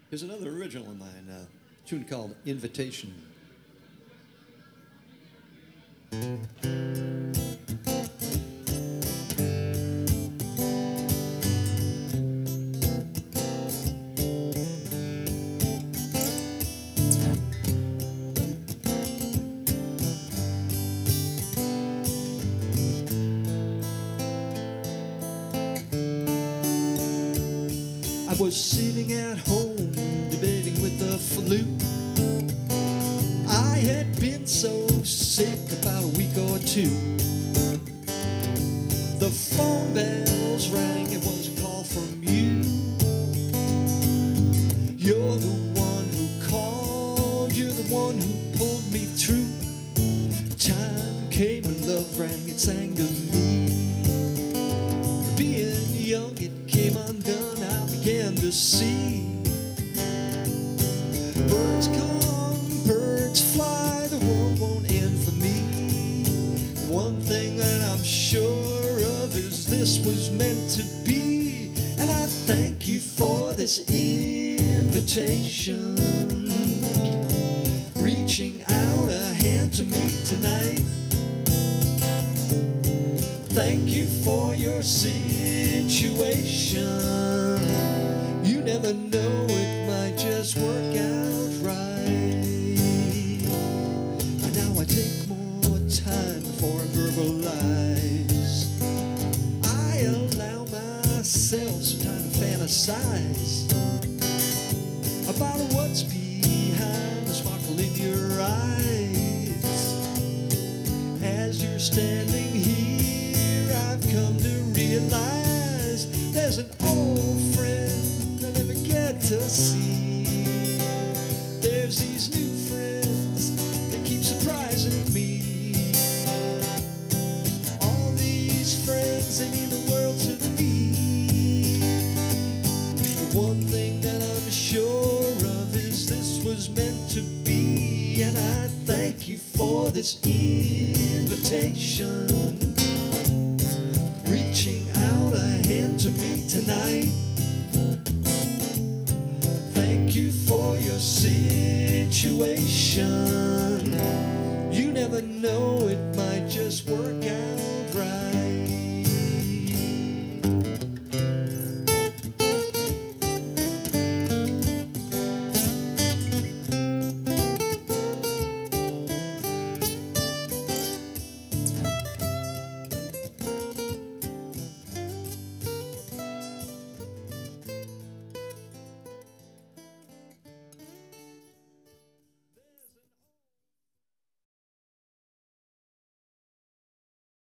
Here's another original of mine, a tune called Invitation. I was sitting at home debating with the flu. I had been so sick about a week or two. The phone bells rang, it was a call from you. You're the one who called, you're the one who pulled me through. Time came and love rang, it sang to me. Being young, it came undone, I began to see. Birds come, birds fly, the world won't end for me. One thing that I'm sure of is this was meant to be. And I thank you for this invitation, reaching out a hand to me tonight. Thank you for your situation. You never know, it might just work out right. And now I take more time before I verbalize. I allow myself some time to fantasize about what's behind the sparkle in your eyes. As you're standing here, I've come to realize there's an old friend I never get to see. There's these new friends that keep surprising me. All these friends, they mean the world to me. The one thing that I'm sure of is this was meant to be. And I thank you for this invitation, reaching out a hand to me tonight. Thank you for your situation. You never know, it might just work